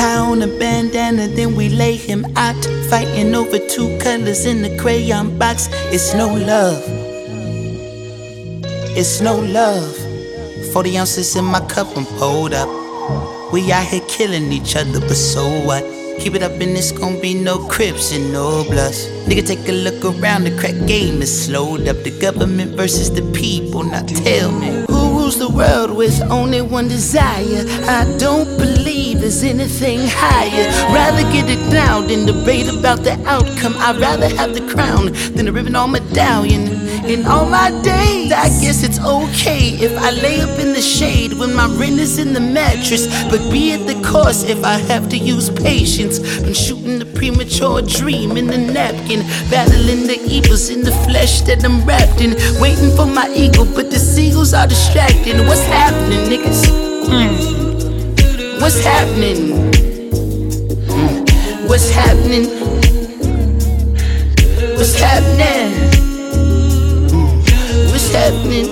Tie on a bandana, then we lay him out. Fighting over 2 colors in the crayon box. It's no love. It's no love. 40 ounces in my cup, I'm pulled up. We out here killing each other, but so what? Keep it up and it's gon' be no Crips and no Bloods. Nigga, take a look around, the crack game is slowed up. The government versus the people, now tell me, who rules the world with only one desire? I don't believe there's anything higher. Rather get it down than debate about the outcome. I'd rather have the crown than a ribbon on medallion. In all my days, I guess it's okay if I lay up in the shade when my rent is in the mattress. But be at the cost if I have to use patience. Been shooting the premature dream in the napkin, battling the evils in the flesh that I'm wrapped in. Waiting for my ego, but the seagulls are distracting. What's happening, niggas? What's happening? What's happening? What's happening? What's happening?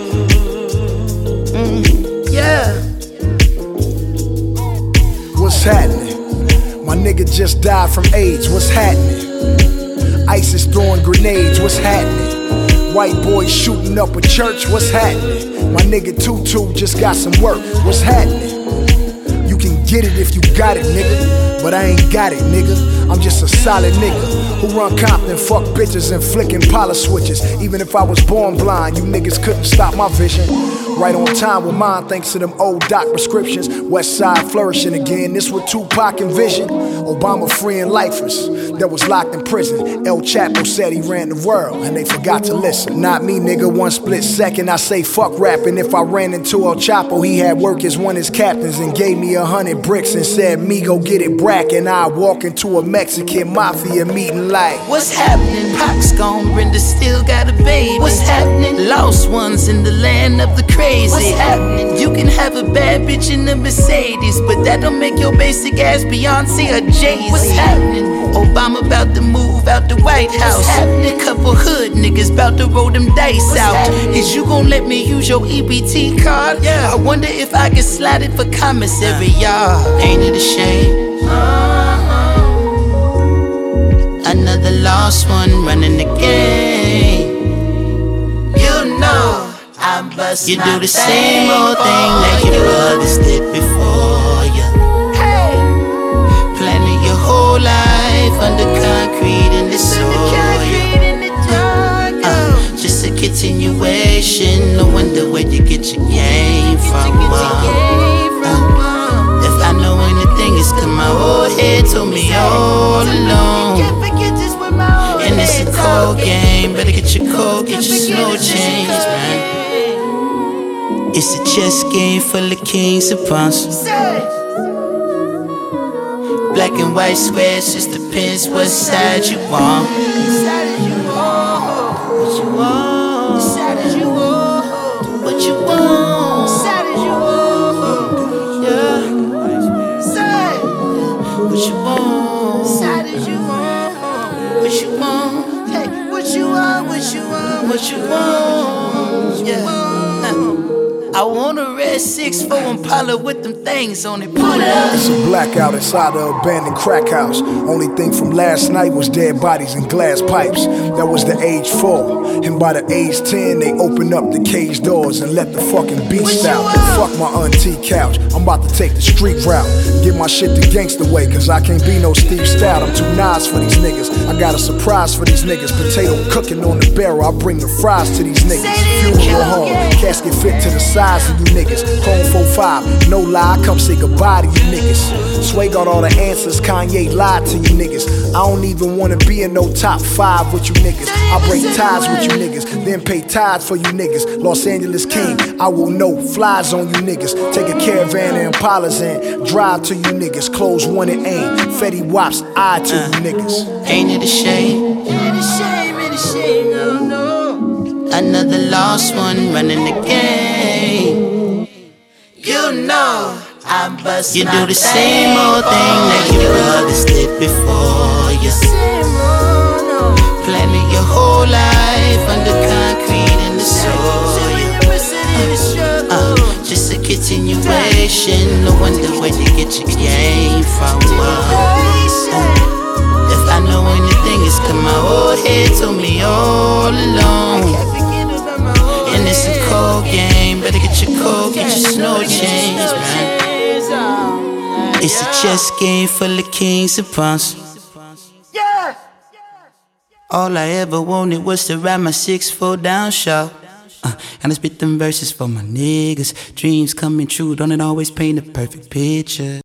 Yeah. What's happening? My nigga just died from AIDS. What's happening? ISIS throwing grenades. What's happening? White boys shooting up a church. What's happening? My nigga Tutu just got some work. What's happening? You can get it if you got it, nigga, but I ain't got it, nigga. I'm just a solid nigga who run Compton, fuck bitches and flicking polish switches. Even if I was born blind, you niggas couldn't stop my vision. Right on time with mine, thanks to them old doc prescriptions. West side flourishing again, this what Tupac envisioned. Obama freeing lifers that was locked in prison. El Chapo said he ran the world, and they forgot to listen. Not me, nigga, one split second I say fuck rapping. If I ran into El Chapo, he had work as one of his captains and gave me 100 bricks and said, me go get it brack. And I walk into a Mexican mafia meeting like, what's happening? Pac's gone, Brenda still got a baby. What's happening? Lost ones in the land of the crazy. What's happening? You can have a bad bitch in a Mercedes, but that don't make your basic ass Beyonce or Jay-Z. What's happening? Obama about to move out the White House. What's happening? Couple hood niggas about to roll them dice what's out. Happening? Is you gon' let me use your EBT card? Yeah. I wonder if I can slide it for commissary, y'all. Ain't it a shame? Another lost one running the game. You know I bust you do the same old thing that your brothers did before you. Hey, planning your whole life under concrete in the soil. Just a continuation. No wonder where you get your game from. If I know anything, it's 'cause my old head told me all along. And it's a cold game. Better get your cold, get your snow change, man. It's a chess game full of kings and pawns. Black and white squares, just depends what side you on. What you want? What you want? What you want? Yeah. What you want? What you want? Hey, what you want? What you want? What you want? Yeah. I want a red 6'4" Impala with them things on it. Put up. It's a blackout inside the abandoned crack house. Only thing from last night was dead bodies and glass pipes. That was the age 4. And by the age 10, they opened up the cage doors and let the fucking beast out. Fuck my auntie couch. I'm about to take the street route. Get my shit the gangsta way, 'cause I can't be no Steve Stout. I'm too nice for these niggas. I got a surprise for these niggas. Potato cooking on the barrel. I bring the fries to these niggas. Funeral home. Casket fit to the size of you niggas. Chrome 45. No lie, come say goodbye to you niggas. Sway got all the answers. Kanye lied to you niggas. I don't even wanna be in no top 5 with you niggas. I break ties with you niggas, then pay tithes for you niggas. Los Angeles King, I will know flies on you niggas. Take a caravan and Impalas and drive to you niggas. Close one and aim. Fetty Wap's eye to you niggas. Ain't it a shame? Ain't it a shame? Ain't it a shame? No, no. Another lost one running the game. You know I bust you do the same old thing that your brothers did before you. Planning your whole life under concrete in the soil. Just a continuation. No wonder where you get your game from. I was. If I know anything, it's 'cause my old head told me all along. And it's a cold game, better get your coat, get your snow chains, man. It's a chess game full of kings and pawns. All I ever wanted was to ride my 6'4" down short. And I spit them verses for my niggas. Dreams coming true, don't it always paint a perfect picture?